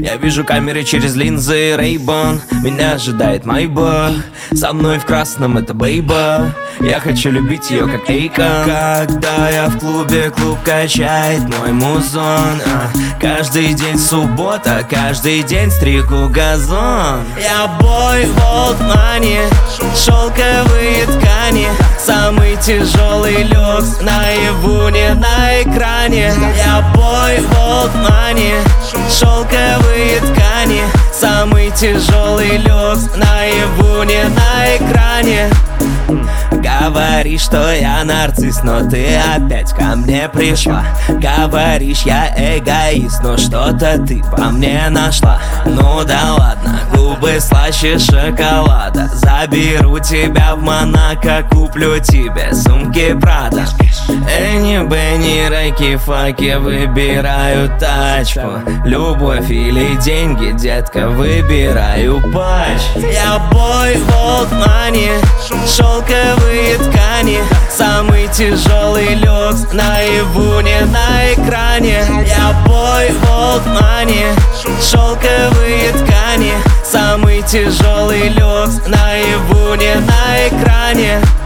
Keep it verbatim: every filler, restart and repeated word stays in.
Я вижу камеры через линзы Ray-Ban. Меня ожидает Майбах. Со мной в красном это бейба. Я хочу любить ее как Эйкон. Когда я в клубе, клуб качает мой музон, а, каждый день суббота, каждый день стригу газон. Я бой в Old Money, шелковые ткани, самый тяжелый люкс наяву, не на экране. Я бой в Old Money, шелковые ткани, самый тяжелый люкс наяву, не на экране. Говоришь, что я нарцисс, но ты опять ко мне пришла. Говоришь, я эгоист, но что-то ты по мне нашла. Ну да ладно, губы слаще шоколада. Заберу тебя в Монако, куплю тебе сумки Прада. Энни, Бенни, рэки, факи, выбираю тачку. Любовь или деньги, детка, выбираю патч. Я бой в Old Money, шелковые ткани, самый тяжелый люкс наяву, не на экране. Я бой в Old Money, шелковые ткани, самый тяжелый люкс наяву, не на экране.